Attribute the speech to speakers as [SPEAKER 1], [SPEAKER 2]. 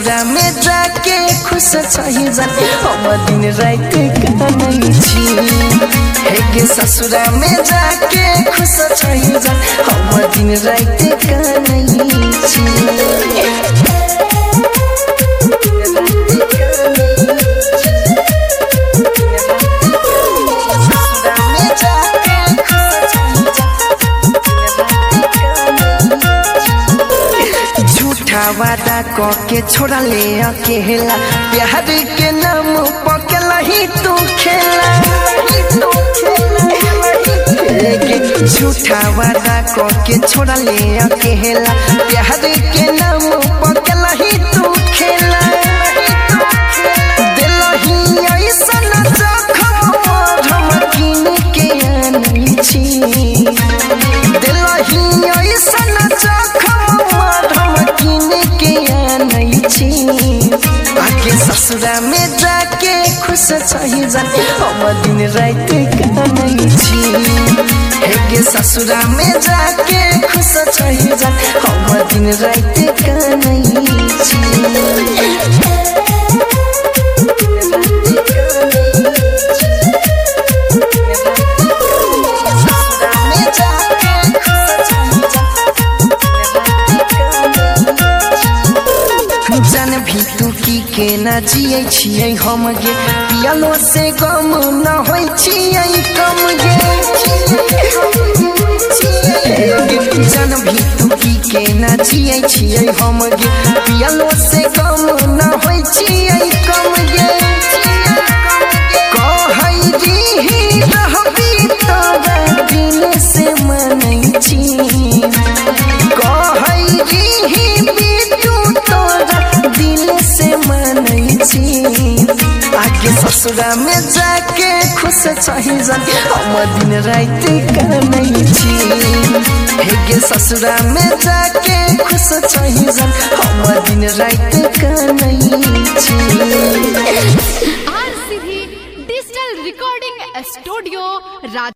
[SPEAKER 1] ससुरा में जाके खुश छही जान हम दिन रात कानै छी हेगे ससुरा में जाके खुश छही जान हम दिन रात कानै छी वादा के छोड़ा ले अकेला प्यार के नाम पकला ही तू खेला झूठा वादा के छोड़ा ले अकेला प्यार के नाम पकला ही तू खेला दिलही ऐसन जखम हम किन के आनै छी दिलही ऐसन जखम आके ससुरा में जाके खुश छही जान हम दिन रात कानै छी हेगे ससुरा में जाके खुश छही जान हम दिन रात कानै छी जान भी तू की के ना जियै छियै हम गे पियालो से गम न होई छियै कम गे जान भी तू की के ना जियै छियै हम गे पियालो से गम न होई छियै कम गे कहै दी रहबी तोरा दिल से मानै छी कहै दी आगे ससुरा में जाके खुश छही जान हम दिन रात कानै छी हेगे ससुरा में जाके खुश छही जान हम दिन रात कानै छी
[SPEAKER 2] RCV डिजिटल रिकॉर्डिंग स्टूडियो।